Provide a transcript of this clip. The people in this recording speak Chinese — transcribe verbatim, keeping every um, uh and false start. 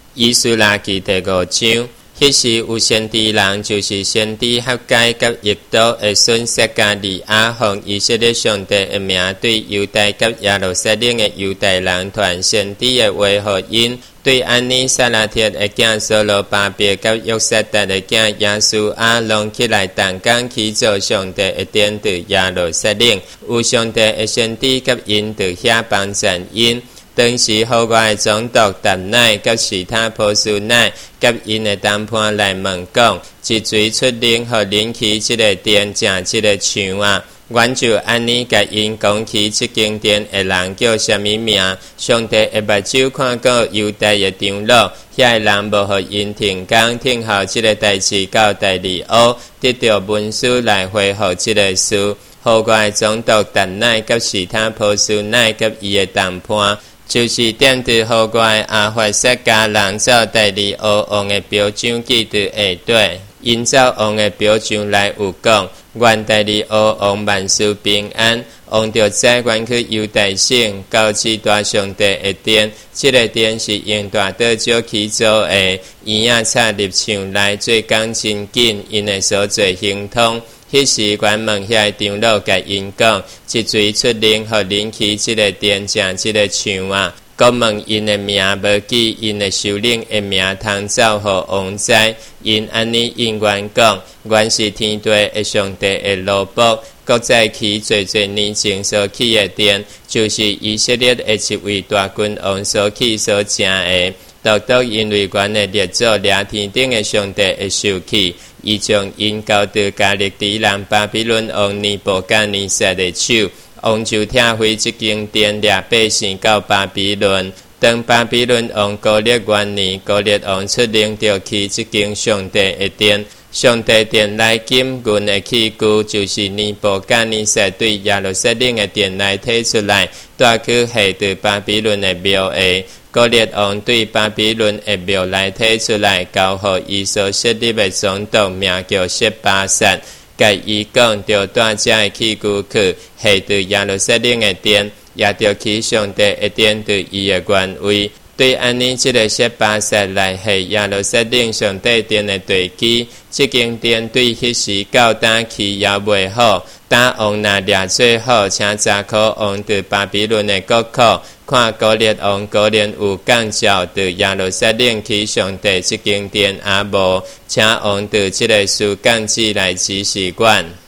以斯拉記第五章，迄時有先知人，就是先知哈該甲亦都會信息加利亞，奉以色列上帝的名對猶大甲耶路撒冷的猶大人傳先知的話予因。對安尼撒拉鐵的囝所羅巴伯甲約瑟達的囝耶穌亞攏起來同工起造上帝的殿在耶路撒冷，有上帝的先知甲因在遐幫贊因。當時後外總督達乃甲其他波斯乃甲因的談判來問講，一嘴出令予恁起這個殿正這個牆啊。阮就安尼甲因講起這間殿的人叫什麼名？上帝的目睭看過猶大的長老，遐人無予因停工，聽候這個代志到第二烏，得到文書來回復這個事。後外總督達乃甲其他波斯乃甲伊的談判。就是點對後怪阿法撒家人照第二烏王的標準記在下底，因照王的標準來有講，願第二烏王萬事平安，王就再願去猶大省，高舉大上帝的殿，這個殿是用大刀石起造的，伊仔插入牆內做工真緊，因的所做行通。迄時，阮問遐長老甲因講，一嘴出令予恁起這個殿正這個牆啊，閣問因的名無記，因的首領的名通照予王知。因安尼應阮講，阮是天地的上帝的奴僕，閣再起濟濟年前所起的殿，就是以色列的一位大君王所起所成的。獨獨因為阮的列祖掠天頂的上帝會受氣，伊將因交到加勒底人巴比倫王尼布甲尼撒的手，王就拆毀這間殿，掠百姓到巴比倫。當巴比倫王高列元年，高列王出令着起這間上帝的殿。上帝殿內金銀的器具，就是尼布甲尼撒對耶路撒冷的殿內提出來，帶去下到巴比倫的廟下。高列王對巴比倫的廟來提出來，交予伊所設立的總督，名叫設巴薩，甲伊講着帶這的器具去下到耶路撒冷的殿，也着起上帝的殿對伊的原位。對安尼，這個設巴薩來下耶路撒冷上帝殿的地基，這間殿對迄時到打起也袂好，打王若掠最好，請查考王在巴比倫的國庫，看高列王果然有降召到耶路撒冷起上帝這間殿，也無請王在這個事降旨來指示阮。